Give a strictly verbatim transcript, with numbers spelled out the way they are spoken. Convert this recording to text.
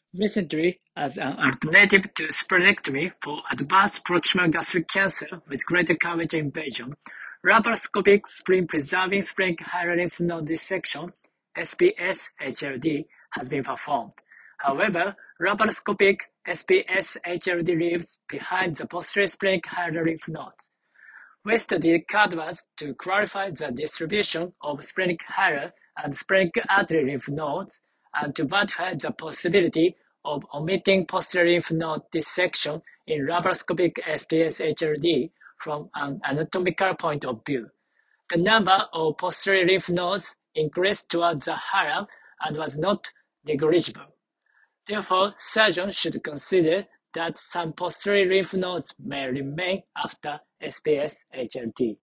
Recently, as an alternative to splenectomy for advanced proximal gastric cancer with greater curvature invasion, laparoscopic spleen-preserving splenic hilar lymph node dissection (S P S H L D) has been performed. However, laparoscopic S P S H L D leaves behind the posterior splenic hilar lymph nodes. We studied CADVAS to clarify the distribution of splenic hilar and splenic artery lymph nodes and to verify the possibility of omitting posterior lymph node dissection in laparoscopic S P S H L D from an anatomical point of view. The number of posterior lymph nodes increased towards the hilar and was not negligible. Therefore, surgeons should consider that some posterior lymph nodes may remain after S P S H L D.